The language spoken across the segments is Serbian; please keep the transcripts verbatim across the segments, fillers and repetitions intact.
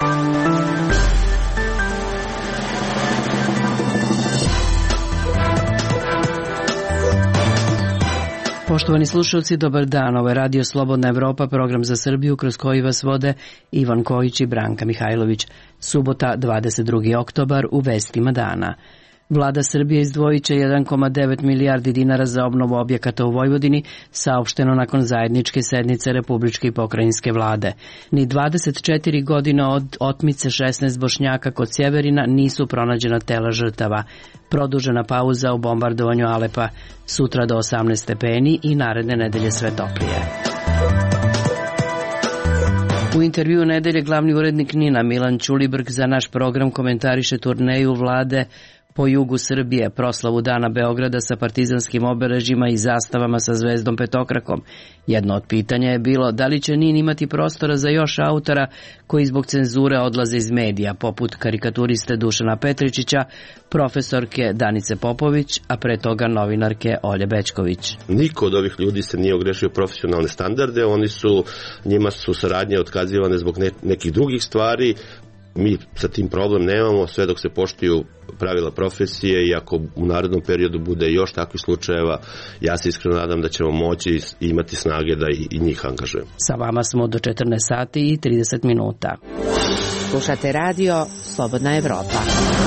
Poštovani slušalci, dobar dan. Ovo je Radio Slobodna Evropa, program za Srbiju kroz koji vas vode Ivan Kojić i Branka Mihajlović. Subota, dvadeset drugi oktobar, u vestima dana. Vlada Srbije izdvojit će jedan zarez devet milijardi dinara za obnovu objekata u Vojvodini, saopšteno nakon zajedničke sednice Republičke i pokrajinske vlade. Ni dvadeset četiri godine od otmice šesnaest Bošnjaka kod Sjeverina nisu pronađena tela žrtava. Produžena pauza u bombardovanju Alepa, sutra do osamnaest stepeni i naredne nedelje sve toplije. U intervjuu nedelje glavni urednik Nina Milan Ćulibrk za naš program komentariše turneju vlade po jugu Srbije, proslavu Dana Beograda sa partizanskim obeležjima i zastavama sa zvezdom petokrakom. Jedno od pitanja je bilo da li će Nin imati prostora za još autora koji zbog cenzure odlaze iz medija, poput karikaturiste Dušana Petričića, profesorke Danice Popović, a pre toga novinarke Olje Bećković. Niko od ovih ljudi se nije ogrešio profesionalne standarde, oni su, njima su saradnje otkazivane zbog ne, nekih drugih stvari. Mi sa tim problem nemamo, sve dok se poštuju pravila profesije i ako u narednom periodu bude još takvih slučajeva, ja se iskreno nadam da ćemo moći imati snage da i, i njih angažujemo. Sa vama smo do četrnaest sati i trideset minuta. Slušate radio Slobodna Evropa.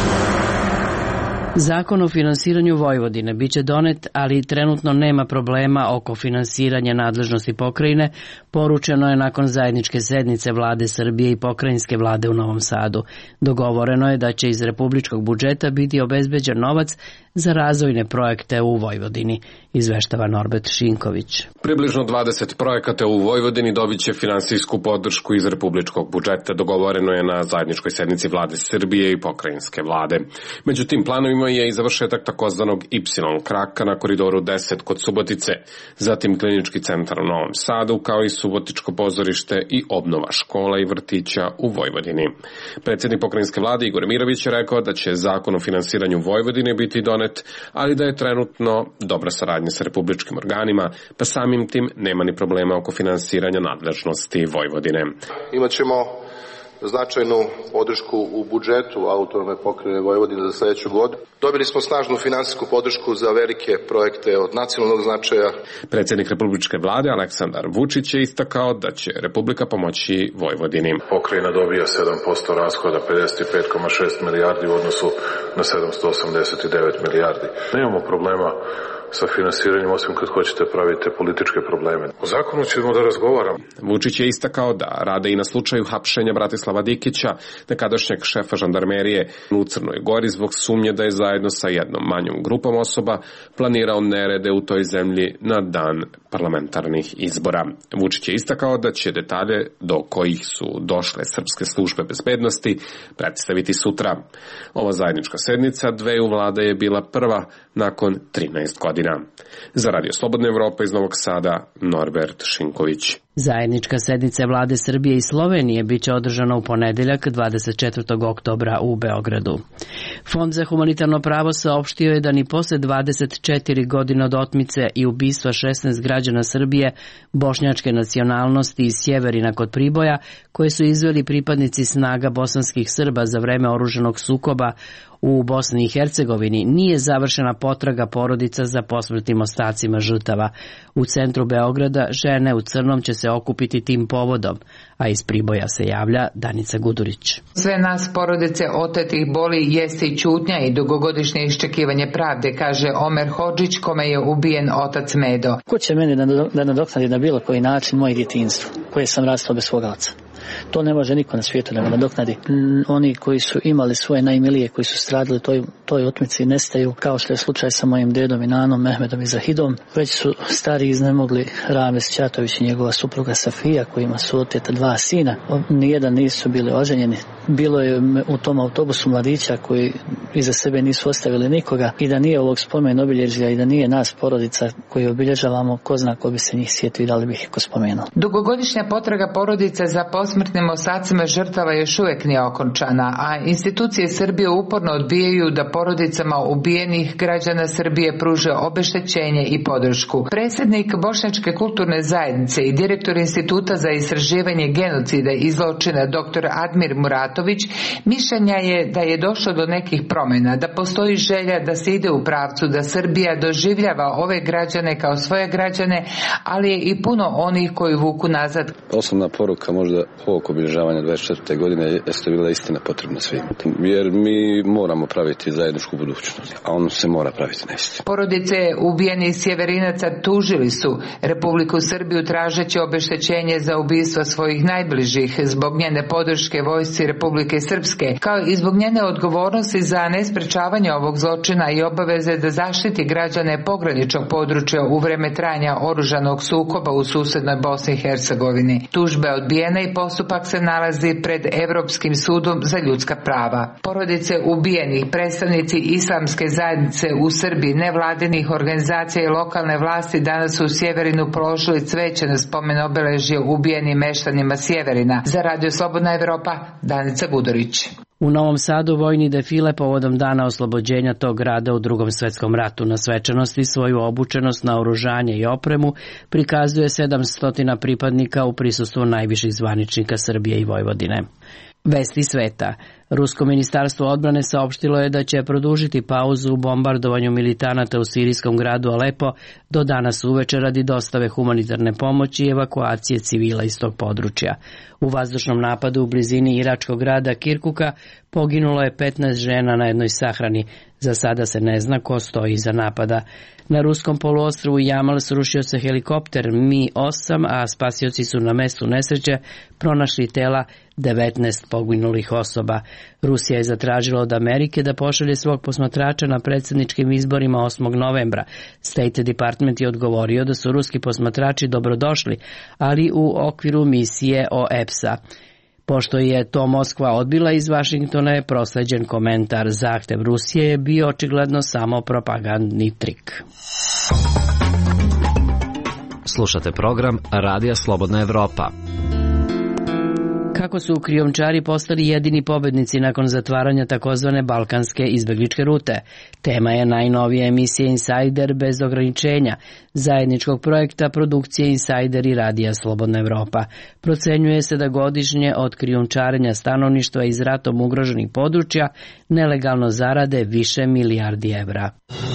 Zakon o finansiranju Vojvodine biće donet, ali trenutno nema problema oko finansiranja nadležnosti pokrajine, poručeno je nakon zajedničke sednice vlade Srbije i pokrajinske vlade u Novom Sadu. Dogovoreno je da će iz republičkog budžeta biti obezbeđen novac za razvojne projekte u Vojvodini, izveštava Norbert Šinković. Približno dvadeset projekata u Vojvodini dobit će finansijsku podršku iz republičkog budžeta, dogovoreno je na zajedničkoj sednici vlade Srbije i pokrajinske vlade. Među tim planovima je i završetak takozvanog Y kraka na koridoru deset kod Subotice, zatim klinički centar u Novom Sadu, kao i Subotičko pozorište i obnova škola i vrtića u Vojvodini. Predsjednik pokrajinske vlade Igor Mirović je rekao da će zakon o finansiranju Vojvodine biti donet, ali da je trenutno dobra saradnja sa republičkim organima, pa samim tim nema ni problema oko finansiranja nadležnosti Vojvodine. Imaćemo značajnu podršku u budžetu autonomne pokrajine Vojvodine za sljedeću godinu. Dobili smo snažnu finansijsku podršku za velike projekte od nacionalnog značaja. Predsjednik republičke vlade Aleksandar Vučić je istakao da će Republika pomoći Vojvodini. Pokrajina dobija sedam posto rashoda, pedeset pet zarez šest milijardi u odnosu na sedamsto osamdeset devet milijardi. Nemamo problema sa finansiranjem, osim kad hoćete pravite političke probleme. O zakonu ćemo da razgovaramo. Vučić je istakao da rade i na slučaju hapšenja Bratislava Dikića, nekadašnjeg šefa žandarmerije u Crnoj Gori, zbog sumnje da je zajedno sa jednom manjom grupom osoba planirao nerede u toj zemlji na dan parlamentarnih izbora. Vučić je istakao da će detalje do kojih su došle srpske službe bezbednosti predstaviti sutra. Ova zajednička sednica dveju vlada je bila prva nakon trinaest godina. Za Radio Slobodna Evropa iz Novog Sada, Norbert Šinković. Zajednička sednica vlade Srbije i Slovenije biće održana u ponedeljak dvadeset četvrtog oktobra u Beogradu. Fond za humanitarno pravo saopštio je da ni posle dvadeset četiri godine od otmice i ubistva šesnaest građana Srbije bošnjačke nacionalnosti iz Sjeverina kod Priboja, koje su izveli pripadnici snaga bosanskih Srba za vreme oružanog sukoba u Bosni i Hercegovini, nije završena potraga porodica za posmrtnim ostacima žrtava. U centru Beograda žene u crnom će se okupiti tim povodom, a iz Priboja se javlja Danica Gudurić. Sve nas porodice otetih boli jeste i ćutnja i dugogodišnje iščekivanje pravde, kaže Omer Hodžić, kome je ubijen otac Medo. Ko će meni da nadoknadi na bilo koji način moje djetinjstvo, koje sam rastao bez svoga oca? To ne može niko na svijetu da me nadoknadi. Oni koji su imali svoje najmilije, koji su stradili toj, toj otmici, nestaju, kao što je slučaj sa mojim dedom i nanom, Mehmedom i Zahidom. Već su stari iznemogli Rames Ćatović i njegova supruga Safija, kojima su oteta dva sina. Nijedan nisu bili oženjeni. bilo je u tom autobusu mladića koji iza sebe nisu ostavili nikoga i da nije ovog spomen obilježja i da nije nas porodica koji obilježavamo, ko zna ko bi se njih sjetio i da li bi ih ko spomenuo. Dugogodišnja potraga porodice za posmrtnim ostacima žrtava još uvijek nije okončana, a institucije Srbije uporno odbijaju da porodicama ubijenih građana Srbije pruže obeštećenje i podršku. Predsjednik Bošnjačke kulturne zajednice i direktor Instituta za istraživanje genocida i zločina dr. Admir Muratović mišljenja je da je došlo do nekih promjena, da postoji želja da se ide u pravcu da Srbija doživljava ove građane kao svoje građane, ali je i puno onih koji vuku nazad. Osnovna poruka možda ovog obilježavanja dvadeset četvrte godine jeste bila istina potrebna svim, jer mi moramo praviti zajedničku budućnost, a on se mora praviti na istinu. Porodice ubijenih sjeverinaca tužili su Republiku Srbiju tražeći obeštećenje za ubistvo svojih najbližih zbog njene podrške vojsci Republike Srpske, kao i zbog njene odgovornosti za nesprečavanje ovog zločina i obaveze da zaštiti građane pograničnog područja u vreme trajanja oružanog sukoba u susednoj Bosni i Hercegovini. Tužba je odbijena i postupak se nalazi pred Evropskim sudom za ljudska prava. Porodice ubijenih, predstavnici islamske zajednice u Srbiji, nevladinih organizacija i lokalne vlasti danas su u Sjeverinu položili cveće na spomen obeležje ubijenim meštanima Sjeverina. Za Radio Slobodna Evropa, Danica Gudorić. U Novom Sadu vojni defile povodom dana oslobođenja tog grada u Drugom svetskom ratu. Na svečanosti svoju obučenost, naoružanje i opremu prikazuje sedamsto pripadnika u prisustvu najviših zvaničnika Srbije i Vojvodine. Vesti sveta. Rusko ministarstvo odbrane saopštilo je da će produžiti pauzu u bombardovanju militanata u sirijskom gradu Alepo do danas uveče radi dostave humanitarne pomoći i evakuacije civila iz tog područja. U vazdušnom napadu u blizini iračkog grada Kirkuka poginulo je petnaest žena na jednoj sahrani. Za sada se ne zna ko stoji iza napada. Na ruskom poluostrvu Jamal srušio se helikopter Mi osam, a spasioci su na mestu nesreće pronašli tela devetnaest poginulih osoba. Rusija je zatražila od Amerike da pošalje svog posmatrača na predsjedničkim izborima osmog novembra. State Department je odgovorio da su ruski posmatrači dobrodošli, ali u okviru misije O E P S-a. Pošto je to Moskva odbila, iz Vašingtona je prosleđen komentar. Zahtev Rusije je bio očigledno samo propagandni trik. Slušate program Radija Slobodna Evropa. Kako su krijumčari postali jedini pobednici nakon zatvaranja takozvane balkanske izbegličke rute? Tema je najnovije emisije Insider bez ograničenja, zajedničkog projekta produkcije Insider i Radija Slobodna Evropa. Procenjuje se da godišnje od krijumčarenja stanovništva iz ratom ugroženih područja nelegalno zarade više milijardi evra.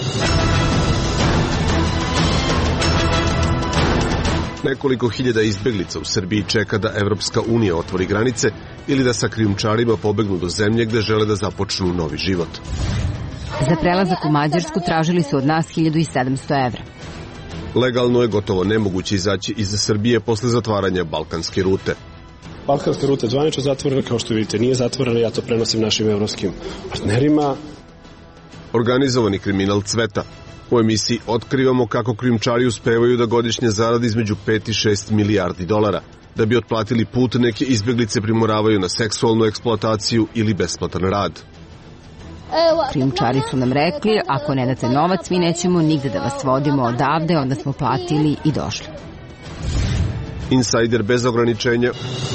Nekoliko hiljada izbeglica u Srbiji čeka da Evropska unija otvori granice ili da sa krijumčarima pobegnu do zemlje gde žele da započnu novi život. Za prelazak u Mađarsku tražili su od nas hiljadu sedamsto evra. Legalno je gotovo nemoguće izaći iz Srbije posle zatvaranja balkanske rute. Balkanska ruta je zvanično zatvorena, kao što vidite nije zatvorena, ja to prenosim našim evropskim partnerima. Organizovani kriminal cveta. U emisiji otkrivamo kako krijumčari uspevaju da godišnje zaradi između pet i šest milijardi dolara. Da bi otplatili put, neke izbeglice primoravaju na seksualnu eksploataciju ili besplatan rad. Krijumčari su nam rekli, ako ne date novac, mi nećemo nigde da vas vodimo odavde, onda smo platili i došli. Insider bez ograničenja.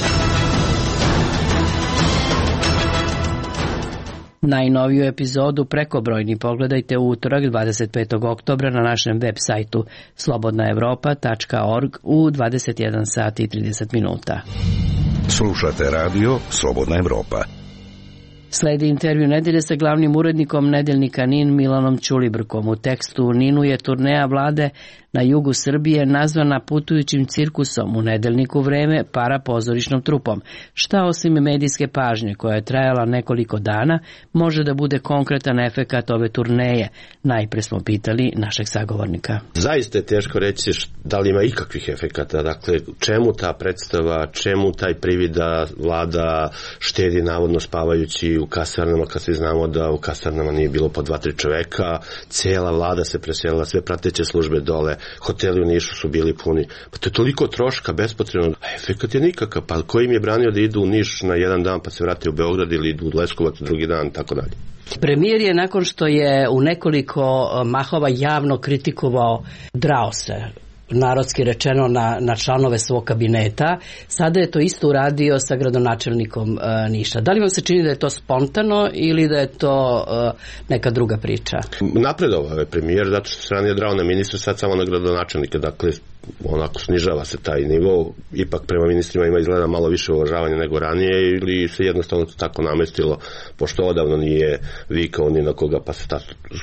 Najnoviju epizodu Prekobrojni pogledajte u utorak dvadeset petog oktobra na našem web sajtu slobodna evropa tačka org u dvadeset jedan sat i trideset minuta. Slušate radio Slobodna Evropa. Sledi intervju nedelje sa glavnim urednikom nedeljnika Nin Milanom Ćulibrkom. U tekstu Ninu je turneja vlade na jugu Srbije nazvana putujućim cirkusom, u nedeljniku Vreme parapozorišnom trupom. Šta osim medijske pažnje koja je trajala nekoliko dana može da bude konkretan efekat ove turneje? Najpre smo pitali našeg sagovornika. Zaista je teško reći da li ima ikakvih efekata. Dakle, čemu ta predstava, čemu taj privid da vlada štedi navodno spavajući u kasarnama, kad svi znamo da u kasarnama nije bilo po dva, tri čoveka, cijela vlada se preselila, sve prateće službe dole. hoteli u Nišu su bili puni. Pa to je toliko troška bespotrebno, a efekat je nikakav. Pa ko im je branio da idu u Niš na jedan dan pa se vrate u Beograd ili idu u Leskovac drugi dan, tako dalje. Premijer je nakon što je u nekoliko mahova javno kritikovao, drao se, narodski rečeno, na, na članove svog kabineta, sada je to isto uradio sa gradonačelnikom e, Niša. Da li vam se čini da je to spontano ili da je to e, neka druga priča? Napredovao je premijer, zato što se ranije drao na ministra, sad samo na gradonačelnike, dakle onako snižava se taj nivo, ipak prema ministrima ima izgleda malo više uvažavanja nego ranije ili se jednostavno to tako namestilo, pošto odavno nije vikao ni na koga, pa se tako,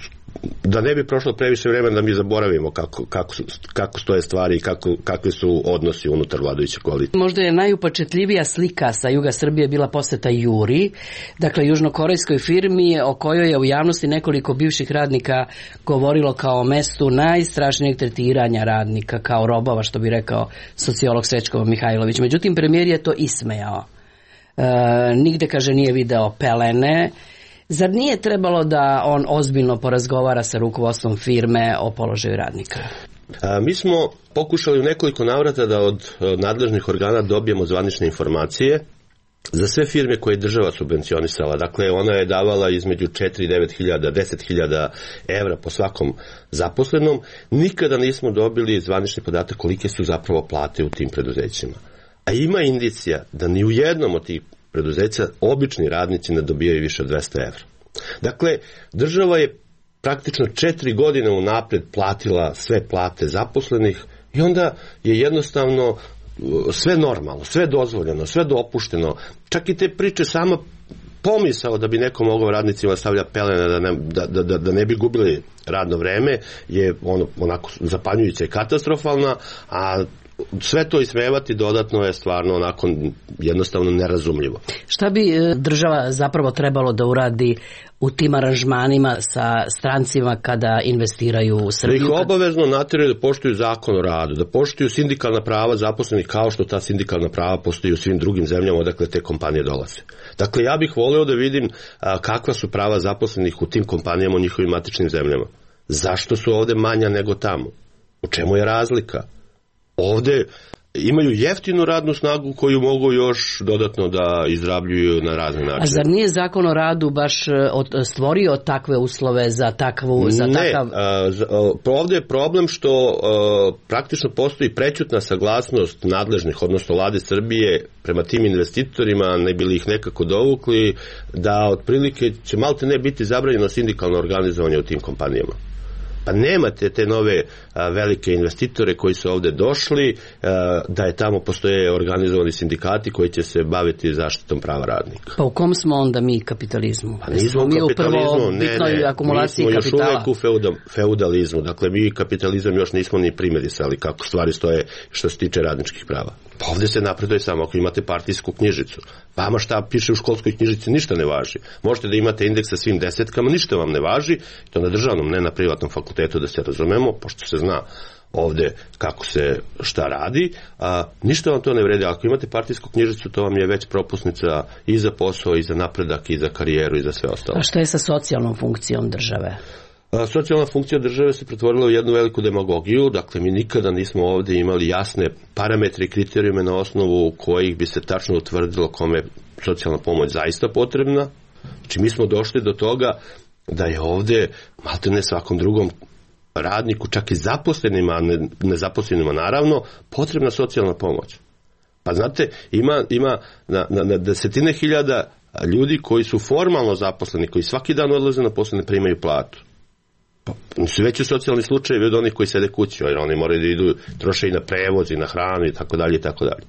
da ne bi prošlo previše vremena da mi zaboravimo kako, kako, kako stoje stvari i kako, kakvi su odnosi unutar vladajuće koalicije. Možda je najupečetljivija slika sa juga Srbije bila poseta Juri, dakle južnokorejskoj firmi o kojoj je u javnosti nekoliko bivših radnika govorilo kao mestu najstrašnijeg tretiranja radnika, kao robova, što bi rekao sociolog Srećko Mihajlović. Međutim, premijer je to ismejao. E, nigde, kaže, nije video pelene. Zar nije trebalo da on ozbiljno porazgovara sa rukovodstvom firme o položaju radnika? A, mi smo pokušali u nekoliko navrata da od nadležnih organa dobijemo zvanične informacije za sve firme koje je država subvencionisala. Dakle, ona je davala između četiri i devet hiljada, deset hiljada evra po svakom zaposlenom. Nikada nismo dobili zvanični podatak kolike su zapravo plate u tim preduzećima. A ima indicija da ni u jednom od tih preduzeća obični radnici ne dobijaju više od dvesta evra. Dakle, država je praktično četiri godine unapred platila sve plate zaposlenih i onda je jednostavno sve normalno, sve dozvoljeno, sve dopušteno. Čak i te priče sama pomisao da bi neko mogao radnicima stavlja pelene da ne, da, da, da ne bi gubili radno vreme je ono, onako zapanjujuća i katastrofalna, a sve to ismevati dodatno je stvarno onako jednostavno nerazumljivo. Šta bi država zapravo trebalo da uradi u tim aranžmanima sa strancima kada investiraju u Srbiju? Da ih obavezno natjeraju da poštuju zakon o radu, da poštuju sindikalna prava zaposlenih kao što ta sindikalna prava postoji u svim drugim zemljama odakle te kompanije dolaze. Dakle, ja bih voleo da vidim a, kakva su prava zaposlenih u tim kompanijama u njihovim matičnim zemljama. Zašto su ovde manja nego tamo? U čemu je razlika? Ovde imaju jeftinu radnu snagu koju mogu još dodatno da izrabljuju na razne načine. A zar nije zakon o radu baš stvorio takve uslove za takvu... Za ne, takav... a, ovde je problem što a, praktično postoji prećutna saglasnost nadležnih, odnosno vlade Srbije prema tim investitorima, ne bili ih nekako dovukli, da otprilike će malte ne biti zabranjeno sindikalno organizovanje u tim kompanijama. Pa nemate te nove a, velike investitore koji su ovde došli, a, da je tamo postoje organizovani sindikati koji će se baviti zaštitom prava radnika. Pa u kom smo onda mi kapitalizmu? Pa nismo mi u kapitalizmu, ne, ne, akumulaciji mi smo kapitala. još uvek u feudal, feudalizmu, dakle mi kapitalizam još nismo ni primerisali kako stvari stoje što se tiče radničkih prava. Pa ovde se napreduje samo ako imate partijsku knjižicu. Vama šta piše u školskoj knjižici ništa ne važi. Možete da imate indeks sa svim desetkama, ništa vam ne važi, to na državnom, ne na privatnom fakultetu, da se razumemo, pošto se zna ovde kako se šta radi, a ništa vam to ne vredi. Ako imate partijsku knjižicu, to vam je već propusnica i za posao, i za napredak, i za karijeru, i za sve ostalo. A šta je sa socijalnom funkcijom države? A, socijalna funkcija države se pretvorila u jednu veliku demagogiju, dakle mi nikada nismo ovde imali jasne parametre i kriterijume na osnovu kojih bi se tačno utvrdilo kome je socijalna pomoć zaista potrebna. Znači mi smo došli do toga da je ovde maltene svakom drugom radniku, čak i zaposlenima, ne, nezaposlenima naravno, potrebna socijalna pomoć. Pa znate, ima, ima na, na, na desetine hiljada ljudi koji su formalno zaposleni, koji svaki dan odlaze na posao, ne primaju platu. Pa su veći socijalni slučajevi od onih koji sede kući, jer oni moraju da idu, troše i na prevoz i na hranu i tako dalje i tako dalje.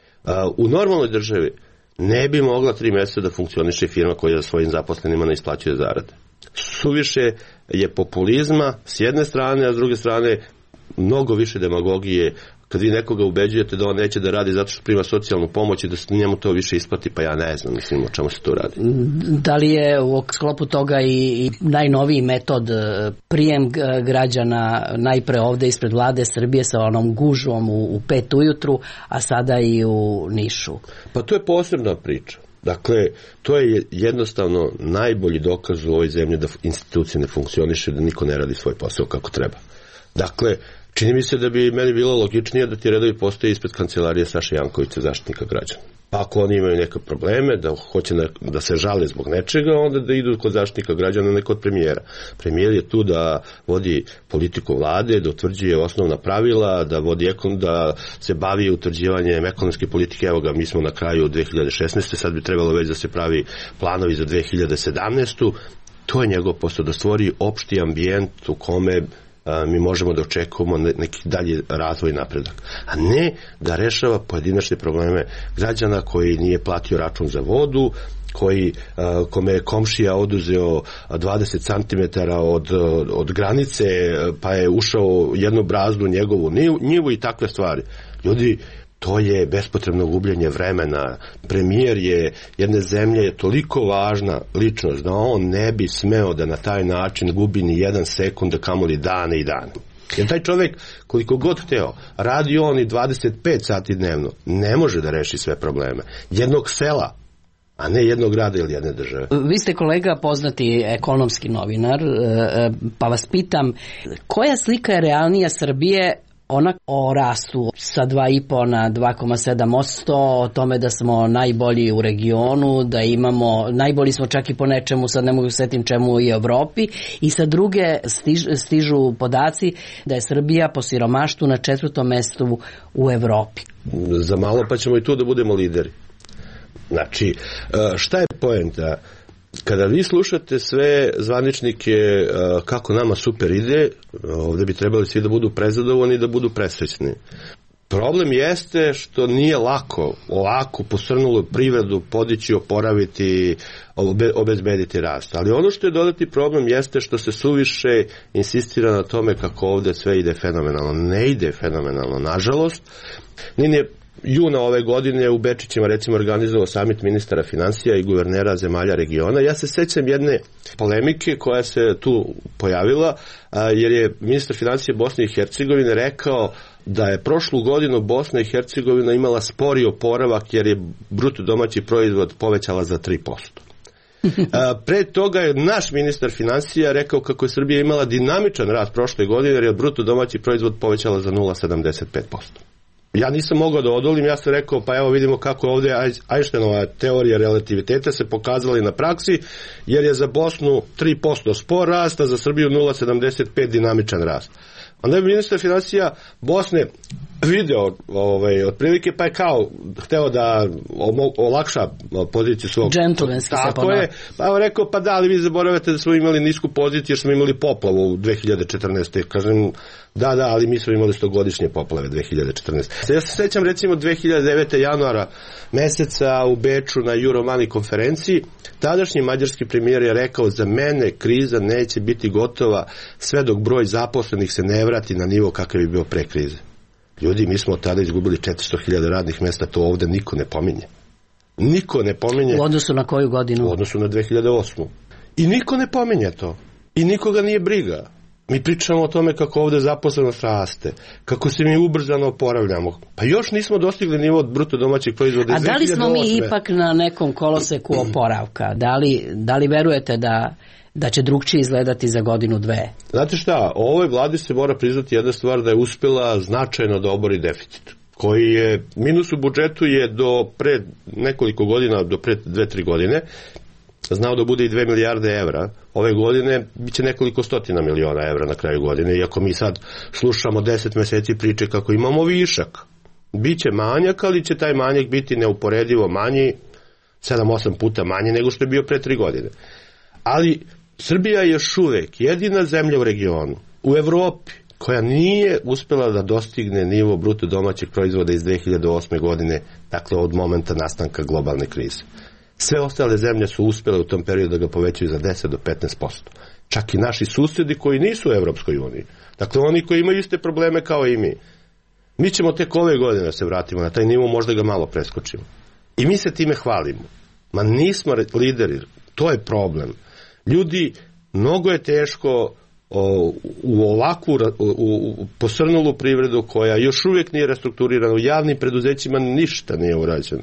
U normalnoj državi ne bi mogla tri mjeseca da funkcioniše firma koja za svojim zaposlenima ne isplaćuje zarade. Suviše je populizma s jedne strane, a s druge strane mnogo više demagogije kad vi nekoga ubeđujete da on neće da radi zato što prima socijalnu pomoć i da se njemu to više isplati, pa ja ne znam, mislim o čemu se to radi. Da li je u sklopu toga i, i najnoviji metod prijem građana najpre ovde ispred vlade Srbije sa onom gužvom u, u pet ujutru, a sada i u Nišu? Pa to je posebna priča. Dakle, to je jednostavno najbolji dokaz u ovoj zemlji da institucije ne funkcioniše, da niko ne radi svoj posao kako treba. Dakle, Čini mi se da bi meni bilo logičnije da ti redovi postoje ispred kancelarije Saše Jankovića, Zaštitnika građana. Pa ako oni imaju neke probleme, da hoće na, da se žale zbog nečega, onda da idu kod Zaštitnika građana, ne kod premijera. Premijer je tu da vodi politiku vlade, da utvrđuje osnovna pravila, da vodi ekon, da se bavi utvrđivanjem ekonomske politike. Evo ga, mi smo na kraju dve hiljade šesnaeste. Sad bi trebalo već da se pravi planovi za dve hiljade sedamnaestu. To je njegov posao, da stvori opšti ambijent u kome mi možemo da očekujemo neki dalji razvoj i napredak. A ne da rešava pojedinačne probleme građana koji nije platio račun za vodu, koji, kome je komšija oduzeo dvadeset centimetara od, od granice, pa je ušao jednu brazdu njegovu njivu i takve stvari. Ljudi, to je bespotrebno gubljenje vremena. Premijer je jedne zemlje je toliko važna ličnost da on ne bi smeo da na taj način gubi ni jedan sekund, da kamoli dane i dane. Jer taj čovjek, koliko god hteo, radi on i dvadeset pet sati dnevno, ne može da reši sve probleme jednog sela, a ne jednog grada ili jedne države. Vi ste, kolega, poznati ekonomski novinar, pa vas pitam, koja slika je realnija Srbije, ona o rastu sa dva i po na dva zarez sedam posto, o tome da smo najbolji u regionu, da imamo, najbolji smo čak i po nečemu, sad ne mogu setim čemu, i Evropi, i sa druge stiž, stižu podaci da je Srbija po siromaštvu na četvrtom mestu u Evropi. Za malo pa ćemo i tu da budemo lideri. Znači, šta je poenta? Kada vi slušate sve zvaničnike kako nama super ide, ovdje bi trebali svi da budu prezadovoljni i da budu presrećni. Problem jeste što nije lako ovako posrnulu privredu podići, oporaviti, obezbediti rast. Ali ono što je dodatni problem jeste što se suviše insistira na tome kako ovdje sve ide fenomenalno. Ne ide fenomenalno, nažalost. Nije juna ove godine u Bečićima recimo organizovao samit ministara financija i guvernera zemalja regiona. Ja se sećam jedne polemike koja se tu pojavila, jer je ministar financija Bosne i Hercegovine rekao da je prošlu godinu Bosna i Hercegovina imala spori oporavak jer je bruto domaći proizvod povećala za tri posto. Pre toga je naš ministar financija rekao kako je Srbija imala dinamičan rast prošle godine jer je bruto domaći proizvod povećala za nula zarez sedamdeset pet posto. Ja nisam mogao da odolim, ja sam rekao, pa evo vidimo kako ovdje Einsteinova teorija relativiteta se pokazala i na praksi, jer je za Bosnu tri posto spor rast, a za Srbiju nula zarez sedamdeset pet dinamičan rast. Onda je ministar financija Bosne video ovaj, otprilike, pa je kao hteo da olakša poziciju svog. Džentlmenski se ponavlja. Je, pa je rekao, pa da, ali vi zaboravate da smo imali nisku poziciju jer smo imali poplavu u dve hiljade četrnaeste. Kažem, da, da, ali mi smo imali stogodišnje poplave dve hiljade četrnaeste. Ja se sećam recimo dve hiljade devete. januara meseca u Beču na Euromani konferenciji, tadašnji mađarski premijer je rekao, za mene kriza neće biti gotova sve dok broj zaposlenih se ne vrati na nivo kakav je bio pre krize. Ljudi, mi smo od tada izgubili četiristo hiljada radnih mjesta, to ovdje niko ne pominje. Niko ne pominje. U odnosu na koju godinu? U odnosu na dve hiljade osmu. I niko ne pominje to. I nikoga nije briga. Mi pričamo o tome kako ovdje zaposlenost raste, kako se mi ubrzano oporavljamo. Pa još nismo dostigli nivo od bruto domaćeg proizvoda. A da li smo mi ipak na nekom koloseku oporavka? Da li, da li verujete da, da će drugčije izgledati za godinu dve? Znate šta, ovoj vladi se mora priznati jedna stvar, da je uspjela značajno da obori deficit, koji je, minus u budžetu je do pre nekoliko godina, do pre dve, tri godine, znao da bude i dve milijarde evra. Ove godine biće nekoliko stotina miliona evra na kraju godine, iako mi sad slušamo deset mjeseci priče kako imamo višak. Biće manjak, ali će taj manjak biti neuporedivo manji, sedam osam puta manji nego što je bio pre tri godine. Ali Srbija je još uvek jedina zemlja u regionu, u Evropi, koja nije uspjela da dostigne nivo bruto domaćeg proizvoda iz dve hiljade osme. godine, dakle od momenta nastanka globalne krize. Sve ostale zemlje su uspjele u tom periodu da ga povećaju za deset do petnaest posto. Čak i naši susjedi koji nisu u Evropskoj uniji. Dakle, oni koji imaju iste probleme kao i mi. Mi ćemo tek ove godine se vratimo na taj nivo, možda ga malo preskočimo. I mi se time hvalimo. Ma nismo lideri, to je problem. Ljudi, mnogo je teško o, u ovakvu u, u posrnulu privredu koja još uvijek nije restrukturirana, u javnim preduzećima ništa nije urađeno.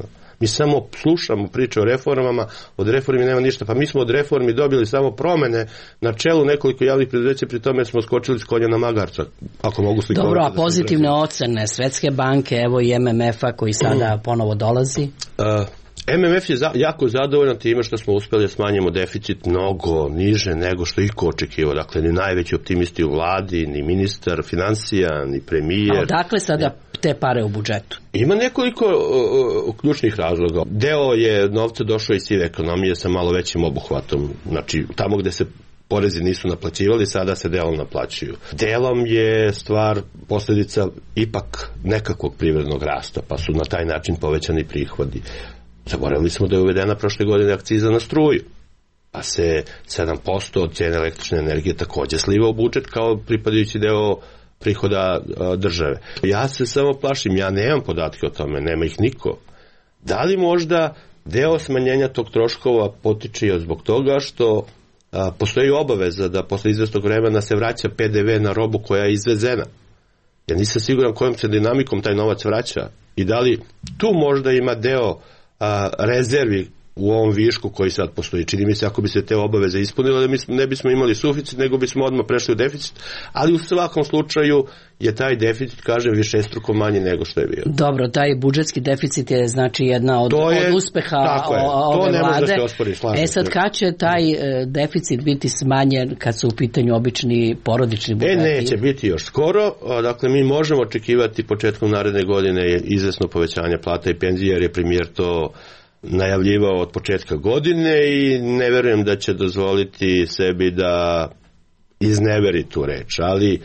Mi samo slušamo priče o reformama, od reformi nema ništa, pa mi smo od reformi dobili samo promene na čelu nekoliko javnih preduzeća, pri tome smo skočili s konja na magarca, ako mogu slikovati. Dobro, a pozitivne ocene Svetske banke, evo i M M F-a koji sada ponovo dolazi? Uh, M M F je za, jako zadovoljan time što smo uspjeli da smanjimo deficit mnogo niže nego što iko očekivao. Dakle, ni najveći optimisti u vladi, ni ministar financija, ni premijer. A odakle sada te pare u budžetu? Ima nekoliko uh, uh, ključnih razloga. Deo je novca došao iz sive ekonomije sa malo većim obuhvatom. Znači, tamo gde se porezi nisu naplaćivali, sada se delom naplaćuju. Delom je stvar posljedica ipak nekakvog privrednog rasta, pa su na taj način povećani prihodi. Zaboravili smo da je uvedena prošle godine akciza na struju, pa se sedam posto od cijene električne energije također sliva u budžet kao pripadajući deo prihoda a, države. Ja se samo plašim, ja nemam podatke o tome, nema ih niko. Da li možda deo smanjenja tog troškova potiče i zbog toga što a, postoji obaveza da posle izvestog vremena se vraća P D V na robu koja je izvezena? Ja nisam siguran kojom se dinamikom taj novac vraća i da li tu možda ima deo a, rezervi u ovom višku koji sad postoji. Čini mi se ako bi se te obaveze ispunile da mi ne bismo imali suficit, nego bismo odmah prešli u deficit, ali u svakom slučaju je taj deficit, kažem, višestruko manji nego što je bio. Dobro, taj budžetski deficit je znači jedna od, je, od uspeha je, ove to vlade. Da se ospori, e sad, kad će taj deficit biti smanjen kad su u pitanju obični porodični budžeti? E, neće biti još skoro. Dakle, mi možemo očekivati početkom naredne godine izvesno povećanje plata i penzija, jer je premijer to najavljivao od početka godine i ne verujem da će dozvoliti sebi da izneveri tu reč, ali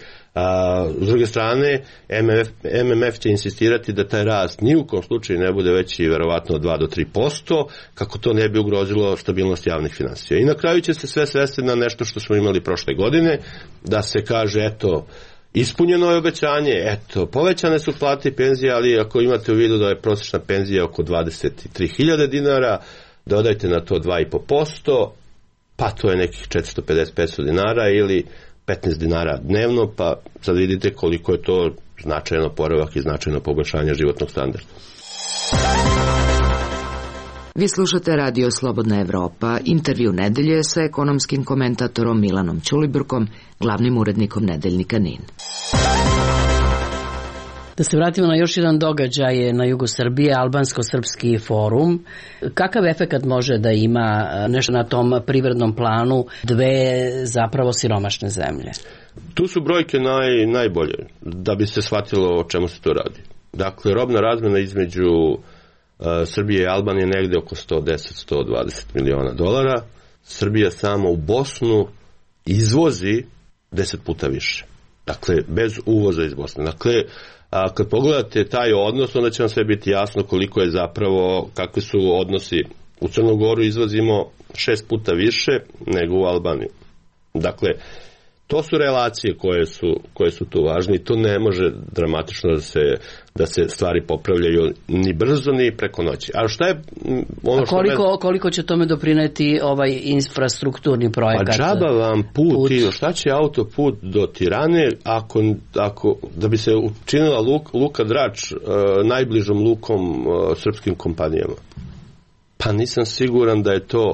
a, s druge strane M M F, M M F će insistirati da taj rast ni u kom slučaju ne bude veći verovatno od dva do tri posto, kako to ne bi ugrozilo stabilnost javnih finansija. I na kraju će se sve svesti na nešto što smo imali prošle godine, da se kaže eto ispunjeno je obećanje, eto, povećane su plate i penzije, ali ako imate u vidu da je prosječna penzija oko dvadeset tri hiljade dinara, dodajte na to dva i po posto, pa to je nekih četiristo pedeset do petsto dinara ili petnaest dinara dnevno, pa sad vidite koliko je to značajno poravak i značajno poboljšanje životnog standarda. Vi slušate Radio Slobodna Evropa, intervju nedelje sa ekonomskim komentatorom Milanom Ćulibrkom, glavnim urednikom nedeljnika NIN. Da se vratimo na još jedan događaj na jugu Srbije, Albansko-srpski forum. Kakav efekat može da ima nešto na tom privrednom planu dve zapravo siromašne zemlje? Tu su brojke naj, najbolje, da bi se shvatilo o čemu se to radi. Dakle, robna razmena između Uh, Srbije i Albanije negde oko sto deset do sto dvadeset miliona dolara. Srbija samo u Bosnu izvozi deset puta više. Dakle, bez uvoza iz Bosne. Dakle, a, kad pogledate taj odnos, onda će vam sve biti jasno koliko je zapravo, kakvi su odnosi. U Crnu Goru izvozimo šest puta više nego u Albaniju. Dakle, to su relacije koje su, koje su tu važne i to ne može dramatično da se, da se stvari popravljaju ni brzo ni preko noći. A šta je ono A koliko, što me... koliko će tome doprineti ovaj infrastrukturni projekat? Pa džaba vam put, put. I šta će autoput do Tirane ako, ako da bi se učinila luk, Luka Drač uh, najbližom lukom uh, srpskim kompanijama? Pa nisam siguran da je to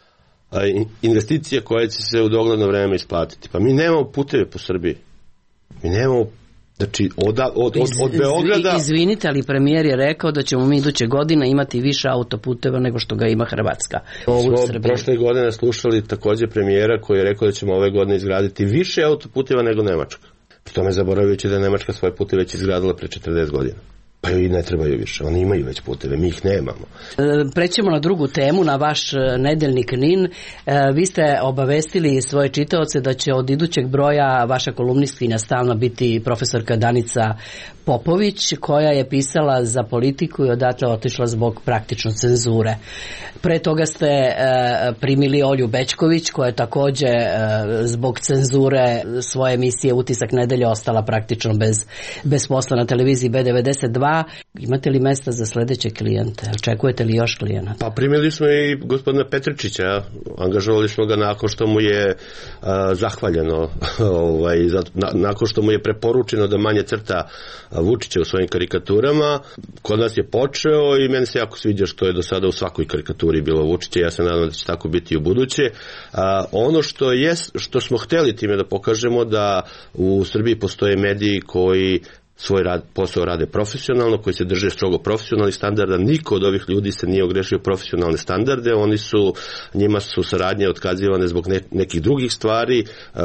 investicije koje će se u dogledno vreme isplatiti. Pa mi nemamo puteve po Srbiji. Mi nemamo, znači, od, od, od, od Beograda... Izvinite, ali premijer je rekao da ćemo mi iduće godine imati više autoputeva nego što ga ima Hrvatska. Smo prošle godine slušali također premijera koji je rekao da ćemo ove godine izgraditi više autoputeva nego Nemačka. Pri tome zaboravljajući da je Nemačka svoje puteve već izgradila pre četrdeset godina. Pa i ne trebaju više, oni imaju već puteve, mi ih nemamo. Prećemo na drugu temu, na vaš nedeljnik NIN. Vi ste obavestili svoje čitaoce da će od idućeg broja vaša kolumnistkinja stalno biti profesorka Danica Popović, koja je pisala za Politiku i odatle otišla zbog praktično cenzure. Pre toga ste primili Olju Bećković, koja je također zbog cenzure svoje emisije Utisak nedelje ostala praktično bez, bez posla na televiziji B devedeset dva. a imate li mesta za sledeće klijente? Očekujete li još klijenata? Pa primili smo i gospodina Petričića, angažovali smo ga nakon što mu je a, zahvaljeno, ovaj, za, na, nakon što mu je preporučeno da manje crta Vučića u svojim karikaturama. Kod nas je počeo i meni se jako sviđa što je do sada u svakoj karikaturi bilo Vučića, ja se nadam da će tako biti i u buduće. A, ono što, je, što smo hteli time da pokažemo da u Srbiji postoje mediji koji svoj rad, posao rade profesionalno, koji se drže strogo profesionalnih standarda. Niko od ovih ljudi se nije ogrešio profesionalne standarde, oni su, njima su saradnje otkazivane zbog ne, nekih drugih stvari. Uh,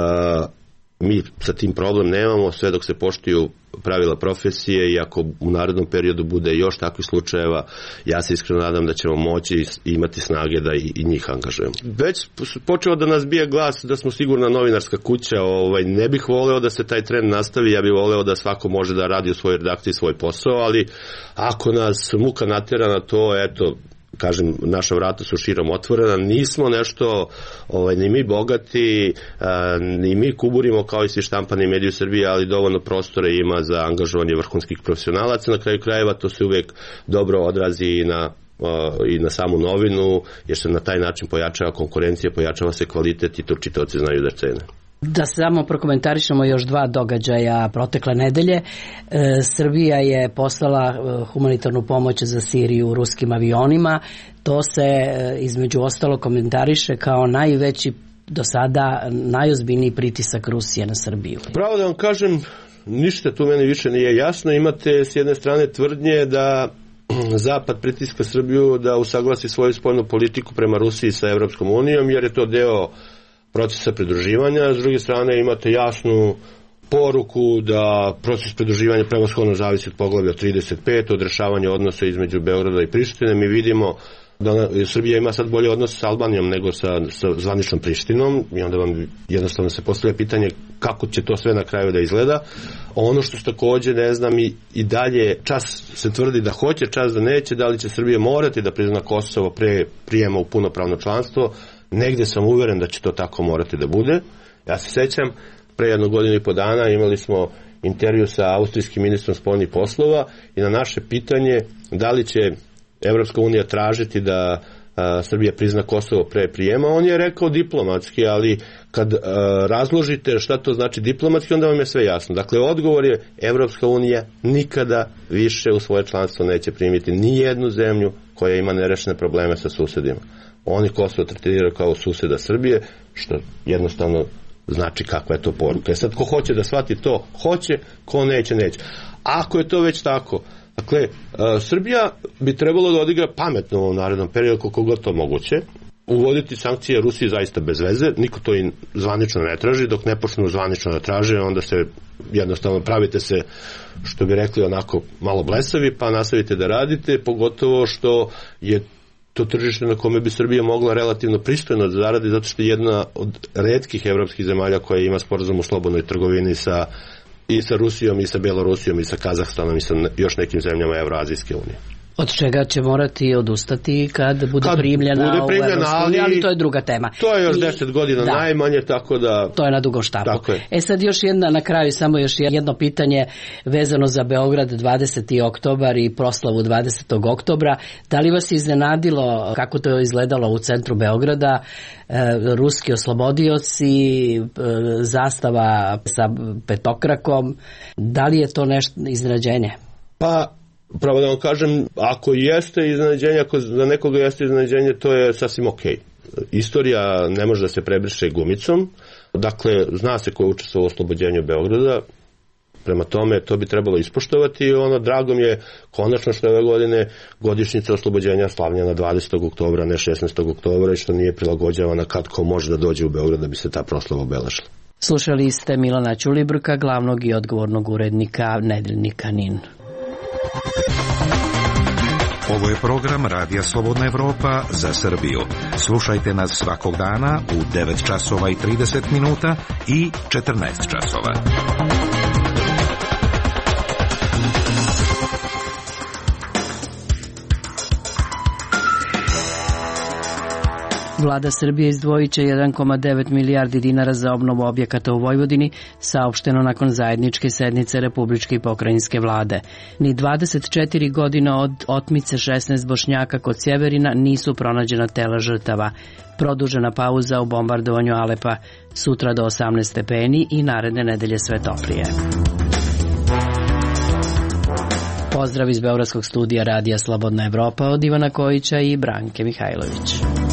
mi sa tim problem nemamo, sve dok se poštuju pravila profesije i ako u narednom periodu bude još takvih slučajeva, ja se iskreno nadam da ćemo moći imati snage da i, i njih angažujemo. Već počeo da nas bije glas da smo sigurna novinarska kuća, ovaj, ne bih voleo da se taj trend nastavi, ja bih voleo da svako može da radi u svojoj redakciji svoj posao, ali ako nas muka natjera na to, eto, kažem, naša vrata su širom otvorena, nismo nešto, ovaj, ni mi bogati, a, ni mi kuburimo kao i svi štampani mediji u Srbiji, ali dovoljno prostora ima za angažovanje vrhunskih profesionalaca. Na kraju krajeva to se uvijek dobro odrazi i na i na samu novinu, jer se na taj način pojačava konkurencija, pojačava se kvalitet i to čitaoci znaju da cene. Da samo prokomentarišemo još dva događaja protekle nedelje. E, Srbija je poslala humanitarnu pomoć za Siriju ruskim avionima. To se e, između ostalo komentariše kao najveći do sada najozbiljniji pritisak Rusije na Srbiju. Pravo da vam kažem, ništa tu meni više nije jasno. Imate s jedne strane tvrdnje da Zapad pritiska Srbiju da usaglasi svoju spoljnu politiku prema Rusiji sa Evropskom unijom, jer je to deo procesa pridruživanja. S druge strane imate jasnu poruku da proces pridruživanja prevashodno zavisi od poglavlja trideset pet, od rešavanja odnosa između Beograda i Prištine. Mi vidimo da Srbija ima sad bolje odnos sa Albanijom nego sa, sa zvaničnom Prištinom i onda vam jednostavno se postavlja pitanje kako će to sve na kraju da izgleda. Ono što takođe ne znam i, i dalje čas se tvrdi da hoće, čas da neće, da li će Srbija morati da prizna Kosovo pre prijema u punopravno članstvo. Negde sam uveren da će to tako morati da bude. Ja se sećam, pre jednu godinu i po dana imali smo intervju sa austrijskim ministrom spoljnih poslova i na naše pitanje da li će Evropska unija tražiti da a, Srbija prizna Kosovo pre prijema, on je rekao diplomatski, ali kad a, razložite šta to znači diplomatski, onda vam je sve jasno. Dakle, odgovor je Evropska unija nikada više u svoje članstvo neće primiti ni jednu zemlju koja ima nerešene probleme sa susedima. Oni Kosovo tretiraju kao suseda Srbije, što jednostavno znači kakva je to poruka. E sad, ko hoće da shvati to, hoće, ko neće, neće. Ako je to već tako, dakle, uh, Srbija bi trebalo da odigra pametno u ovom narednom periodu, koliko god to moguće, uvoditi sankcije Rusiji zaista bez veze, niko to i zvanično ne traži, dok ne počnu zvanično da traže, onda se jednostavno pravite se, što bi rekli, onako malo blesavi, pa nastavite da radite, pogotovo što je to tržište na kome bi Srbija mogla relativno pristojno da zaradi, zato što je jedna od retkih evropskih zemalja koja ima sporazum u slobodnoj trgovini sa, i sa Rusijom, i sa Belorusijom, i sa Kazahstanom, i sa još nekim zemljama Evroazijske unije. Od čega će morati odustati kad bude kad primljena, bude primljena u Evropsku uniju, ali to je druga tema. To je još deset godina da, najmanje, tako da... To je na dugom štapu. E sad još jedna, na kraju samo još jedno pitanje vezano za Beograd dvadeseti oktobar i proslavu dvadesetog oktobra. Da li vas iznenadilo kako to je izgledalo u centru Beograda, e, ruski oslobodioci, e, zastava sa petokrakom? Da li je to nešto iznenađenje? Pa... Pravo da vam kažem, ako jeste iznenađenje, ako za nekoga jeste iznenađenje, to je sasvim okej. Istorija ne može da se prebriše gumicom, dakle, zna se ko je učestvovao u oslobođenju Beograda, prema tome to bi trebalo ispoštovati i ono, drago mi je konačno što ove godine godišnjica oslobođenja slavljena dvadesetog oktobra, ne šesnaestog oktobra, i što nije prilagođavana kad ko može da dođe u Beograd da bi se ta proslava obeležila. Slušali ste Milana Ćulibrka, glavnog i odgovornog urednika Nedeljnika NIN. Ovo je program Radija Slobodna Evropa za Srbiju. Slušajte nas svakog dana u devet časova i trideset minuta i četrnaest časova. Vlada Srbije izdvojit će jedan zarez devet milijardi dinara za obnovu objekata u Vojvodini, saopšteno nakon zajedničke sednice Republičke i pokrajinske vlade. Ni dvadeset četiri godina od otmice šesnaest Bošnjaka kod Sjeverina nisu pronađena tela žrtava. Produžena pauza u bombardovanju Alepa, sutra do osamnaest stepeni i naredne nedelje sve toplije. Pozdrav iz Beogradskog studija Radija Slobodna Evropa od Ivana Kojića i Branke Mihajlović.